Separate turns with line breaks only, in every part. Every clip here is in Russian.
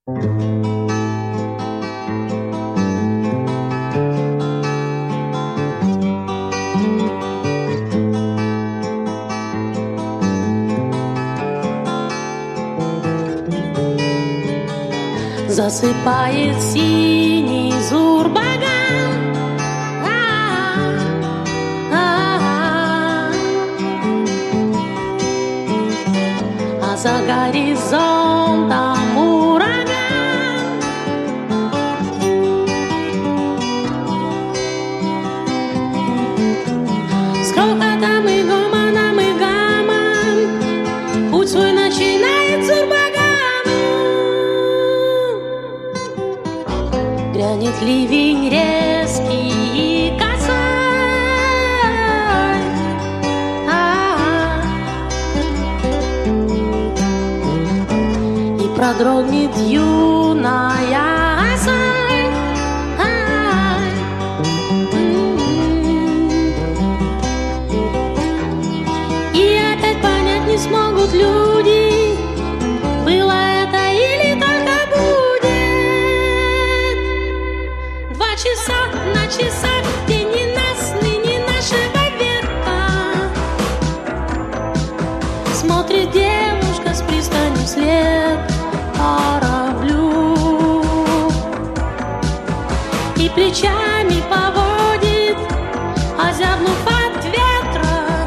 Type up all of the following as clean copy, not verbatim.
Засыпает синий Зурбаган, а за горизонтом ураган. С грохотом и гомоном и гамом путь свой начинает Зурбаган. Грянет ливень резкий и косой, и продрогнет юная осой. И опять понять не смогут люди, было это или только будет. 2 часа на часах, день ненастный, не нашего века. Смотрит девушка с пристани вслед кораблю и плечами поводит, озябнув от ветра.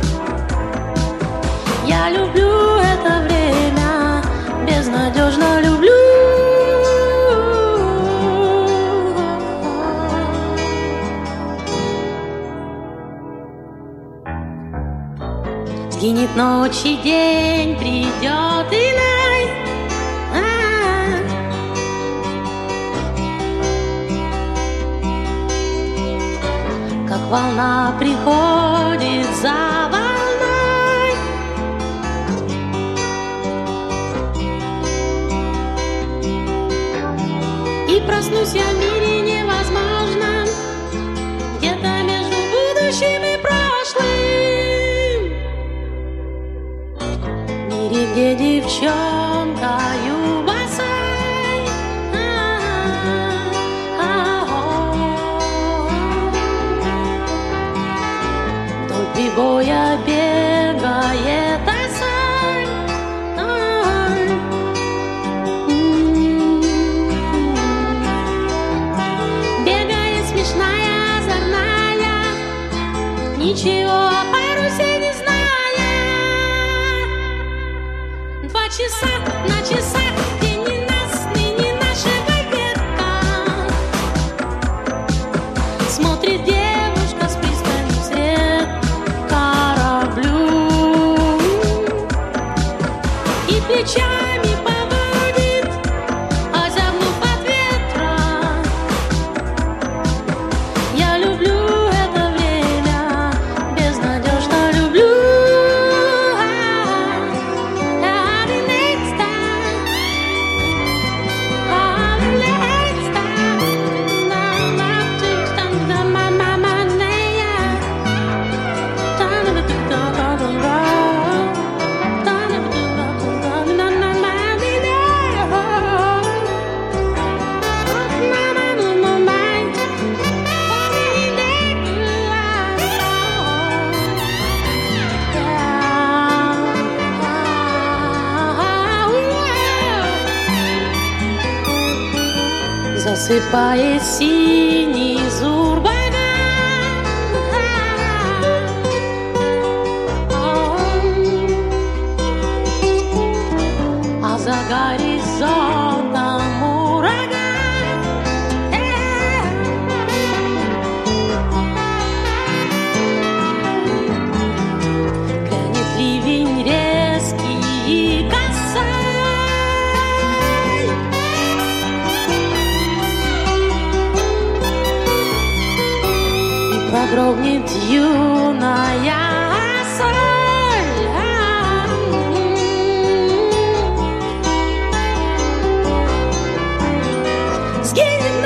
Я люблю это время, безнадежно люблю. Сгинет ночь и день, придет иной, как волна приходит за волной. И проснусь я в мире невозможном, где-то между будущим и прошлым. Где девчонкою босой, вдоль прибоя бегает осой. Бегает смешная, озорная, ничего о парусе не зная. 2 часа на часах, день ненастный, не нашего века. Смотрит девушка с пристани вслед кораблю и плечами поводит, озябнув от ветра. Я люблю это время, безнадежно люблю. Засыпает синий Зурбаган, а за горизонтом ураган. Грянет ливень резкий и косой, продрогнет юная соль. Сгинет